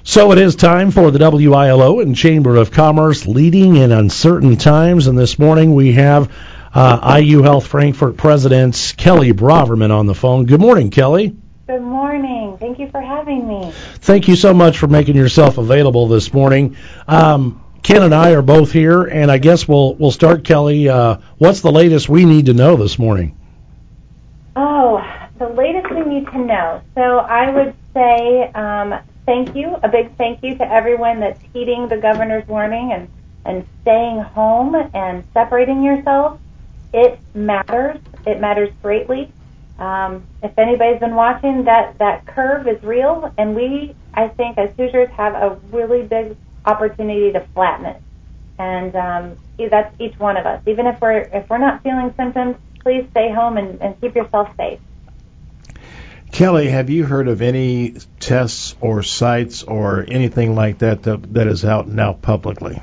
So it is time for the WILO and Chamber of Commerce leading in uncertain times. And this morning we have IU Health Frankfort President Kelly Braverman on the phone. Good morning, Kelly. Good morning. Thank you for having me. Thank you so much for making yourself available this morning. Ken and I are both here, and I guess we'll start, Kelly. What's the latest we need to know this morning? Oh, the latest we need to know. So I would say thank you, a big thank you to everyone that's heeding the governor's warning and staying home and separating yourselves. It matters. It matters greatly. If anybody's been watching, that curve is real, and we, I think, as Hoosiers have a really big opportunity to flatten it. And that's each one of us. Even if we're not feeling symptoms, please stay home and keep yourself safe. Kelly, have you heard of any tests or sites or anything like that is out now publicly?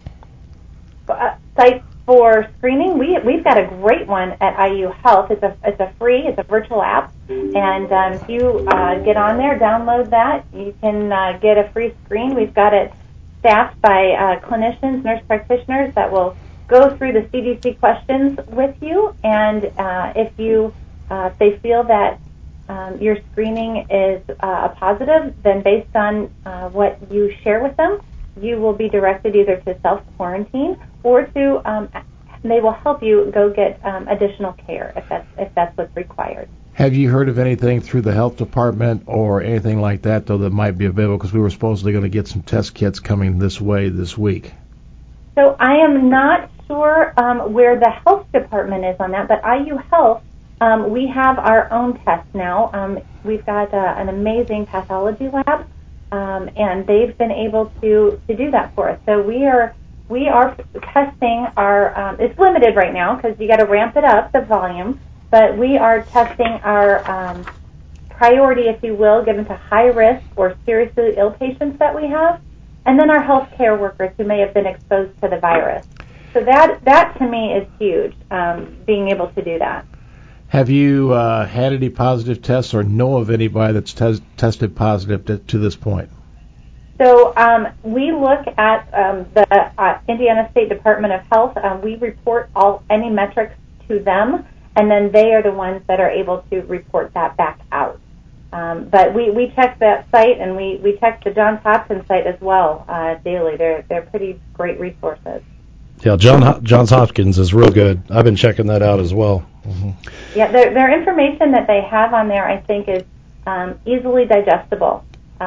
Sites for screening, we've got a great one at IU Health. It's a virtual app, and if you get on there, download that, you can get a free screen. We've got it staffed by clinicians, nurse practitioners that will go through the CDC questions with you, and if they feel that your screening is a positive, then based on what you share with them, you will be directed either to self-quarantine or to they will help you go get additional care if that's what's required. Have you heard of anything through the health department or anything like that, though, that might be available? Because we were supposedly going to get some test kits coming this way this week. So I am not sure where the health department is on that, but IU Health, we have our own test now. We've got an amazing pathology lab, and they've been able to do that for us. So we are testing our. It's limited right now because you got to ramp it up, the volume. But we are testing our priority, if you will, given to high risk or seriously ill patients that we have, and then our healthcare workers who may have been exposed to the virus. So that to me is huge, being able to do that. Have you had any positive tests or know of anybody that's tested positive to this point? So we look at the Indiana State Department of Health. We report any metrics to them, and then they are the ones that are able to report that back out. But we check that site, and we check the Johns Hopkins site as well daily. They're pretty great resources. Yeah, Johns Hopkins is real good. I've been checking that out as well. Mm-hmm. Yeah, their information that they have on there, I think, is easily digestible.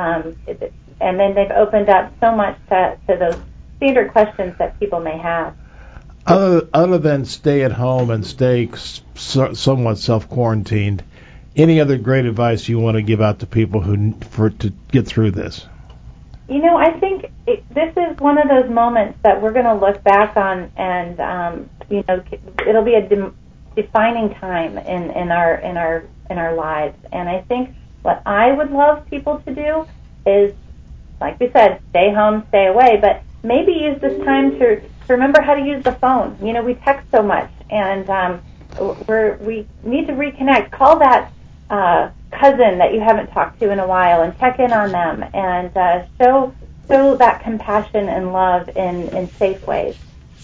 And then they've opened up so much to those standard questions that people may have. Other than stay at home and stay somewhat self-quarantined, any other great advice you want to give out to people to get through this? You know, I think this is one of those moments that we're going to look back on, and it'll be a defining time in our lives. And I think what I would love people to do is, like we said, stay home, stay away, but maybe use this time to remember how to use the phone. You know, we text so much, and we need to reconnect. Call that cousin that you haven't talked to in a while and check in on them, and show that compassion and love in safe ways.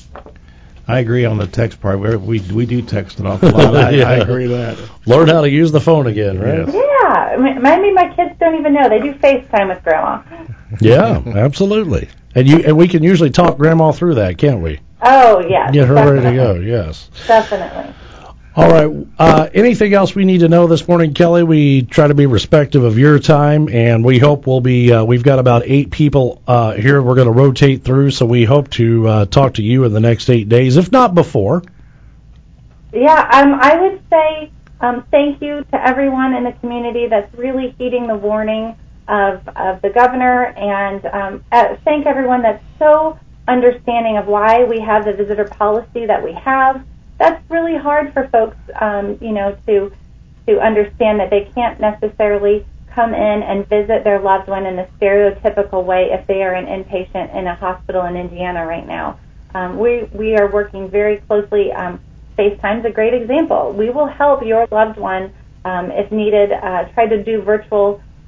I agree on the text part. We do text an awful lot. I agree with that. Learn how to use the phone again, right? Yes. Yeah. Maybe my kids don't even know. They do FaceTime with Grandma. Yeah, absolutely. And we can usually talk Grandma through that, can't we? Oh, yes. Get her ready to go, yes. Definitely. All right. Anything else we need to know this morning, Kelly? We try to be respectful of your time, and we hope we've got about 8 people here we're going to rotate through, so we hope to talk to you in the next 8 days, if not before. Yeah, I would say thank you to everyone in the community that's really heeding the warning of the governor, and thank everyone that's so understanding of why we have the visitor policy that we have. That's really hard for folks, to understand that they can't necessarily come in and visit their loved one in a stereotypical way if they are an inpatient in a hospital in Indiana right now. We are working very closely. FaceTime's a great example. We will help your loved one, if needed, try to do virtual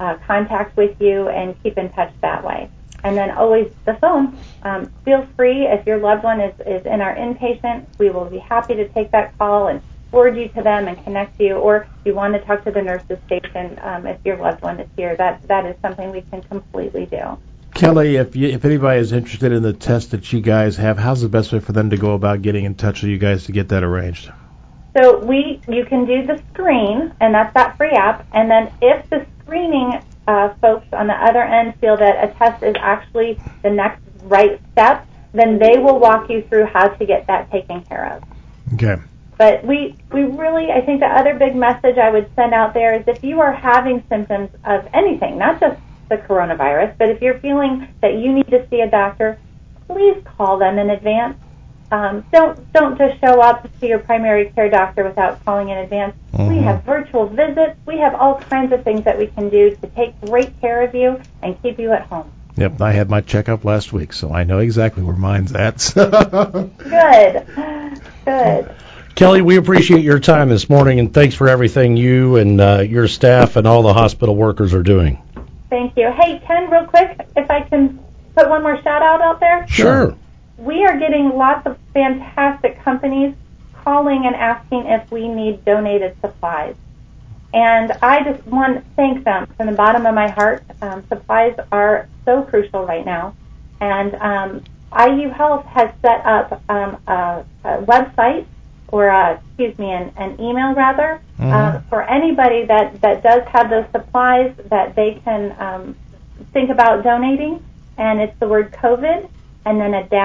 contact with you and keep in touch that way. And then always the phone. Feel free, if your loved one is in our inpatient, we will be happy to take that call and forward you to them and connect you. Or if you want to talk to the nurses station, if your loved one is here, that is something we can completely do. Kelly, if anybody is interested in the test that you guys have, how's the best way for them to go about getting in touch with you guys to get that arranged? So you can do the screen, and that's that free app. And then if the screening folks on the other end feel that a test is actually the next right step, then they will walk you through how to get that taken care of. Okay. But we really, I think the other big message I would send out there is if you are having symptoms of anything, not just the coronavirus, but if you're feeling that you need to see a doctor, please call them in advance. Don't just show up to your primary care doctor without calling in advance. Mm-hmm. We have virtual visits. We have all kinds of things that we can do to take great care of you and keep you at home. Yep, I had my checkup last week, so I know exactly where mine's at. Good. Kelly, we appreciate your time this morning, and thanks for everything you and your staff and all the hospital workers are doing. Thank you. Hey, Ken, real quick, if I can put one more shout-out out there? Sure. We are getting lots of fantastic companies calling and asking if we need donated supplies. And I just want to thank them from the bottom of my heart. Supplies are so crucial right now. And IU Health has set up a website, or an email rather, for anybody that does have those supplies that they can think about donating. And it's the word COVID and then a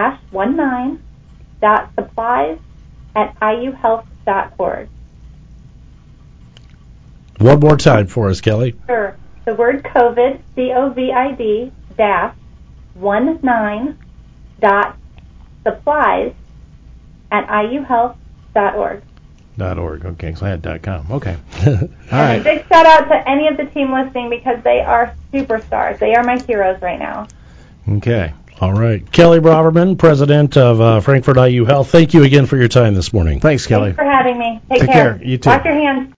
-19.supplies@iuhealth.org. One more time for us, Kelly. Sure. The word COVID, COVID, -19.supplies@iuhealth.org. .org. Okay, so I had .com. Okay. All right. A big shout out to any of the team listening because they are superstars. They are my heroes right now. Okay. All right. Kelly Braverman, president of Frankfort IU Health. Thank you again for your time this morning. Thanks, Kelly. Thanks for having me. Take care. You too. Wash your hands.